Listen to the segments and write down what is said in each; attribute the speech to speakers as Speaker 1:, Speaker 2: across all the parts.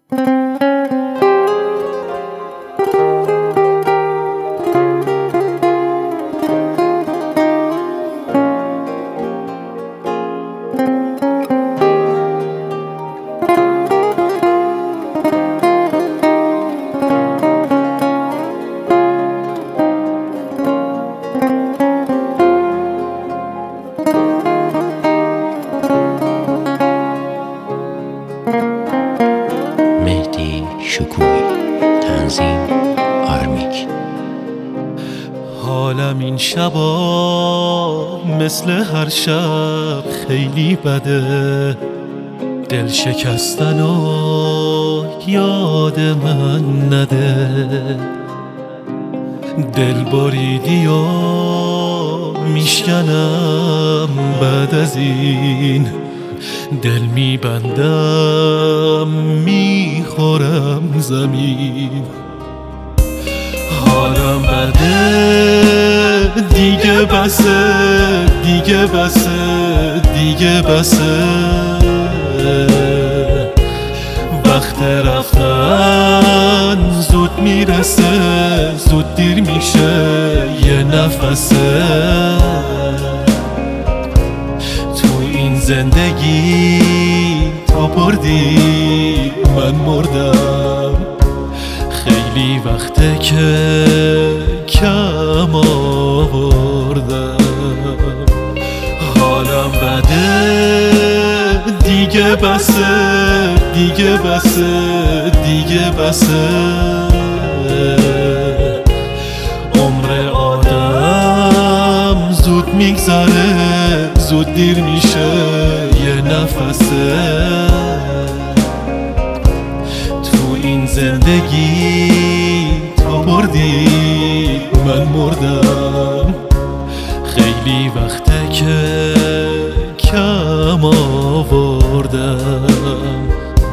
Speaker 1: مهدی شکوهی. تنظیم آرمیک.
Speaker 2: حالم این شبا مثل هر شب خیلی بده، دل شکستن و یاد من نده. دل بریدی و میشکنم بعد از این، دل میبندم میخورم زمین. حالم بده دیگه بسه، دیگه بسه، دیگه بسه. وقت رفتن زود میرسه، زود دیر میشه یه نفسه. تو این زندگی تو بردی من مردم، خیلی وقته که کم آوردم. حالم بده دیگه بسه، دیگه بسه، دیگه بسه. عمر آدم زود میگذره، زود دیر میشه یه نفسه. تو این زندگی تو بردی من مردم، خیلی وقته که کم آوردم.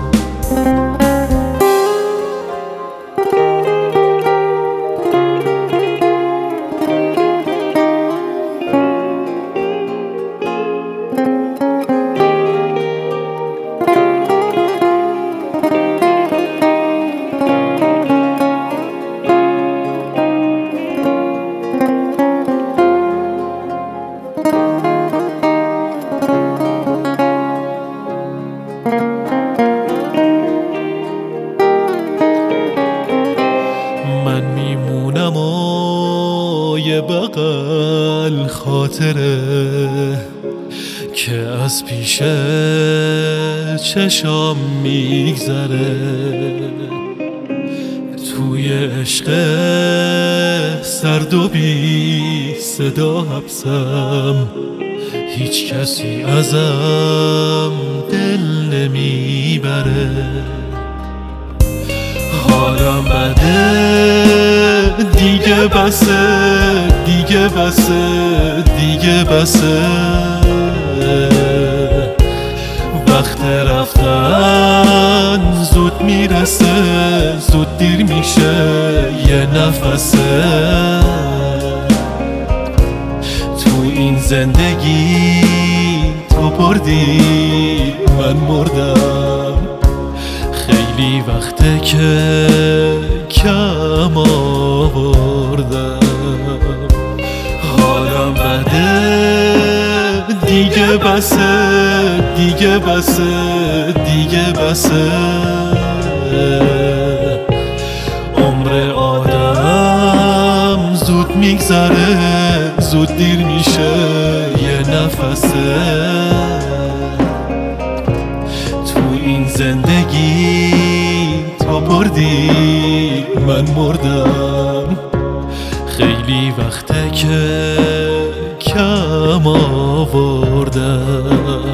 Speaker 2: من میمونم و یه بغل خاطره که از پیش چشام میگذره. توی عشق سرد و بی صدا حبسم، هیچ کسی ازم دل نمیبره. حالم بده دیگه بسه، دیگه بسه، دیگه بسه. وقت رفتن زود میرسه، زود دیر میشه یه نفسه. تو این زندگی تو بردی من مردم، خیلی وقته که کم آوردم. حالم بده دیگه بسه، دیگه بسه، دیگه بسه. عمر آدم زود میگذره، زود دیر میشه یه نفسه. تو این زندگی تو بردی من مردم، خیلی وقته که کم آوردم.